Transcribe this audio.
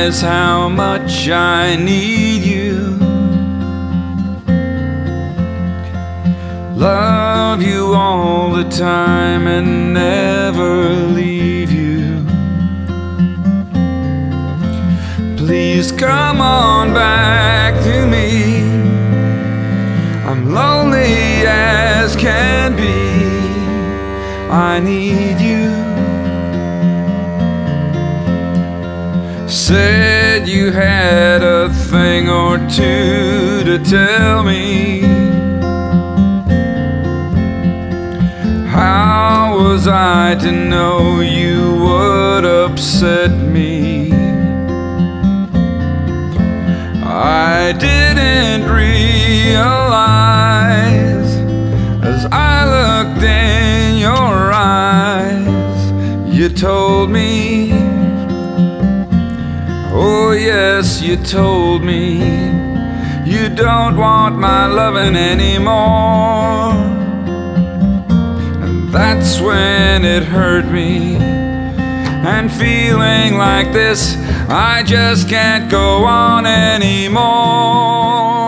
realize how much I need you. Love you all the time and never leave you. Please come on back to me. I'm lonely as can be. I need you. Said you had a thing or two to tell me. How was I to know you would upset me? I didn't realize as I looked in your eyes. You told me, oh yes, you told me you don't want my loving anymore. And that's when it hurt me. And feeling like this, I just can't go on anymore.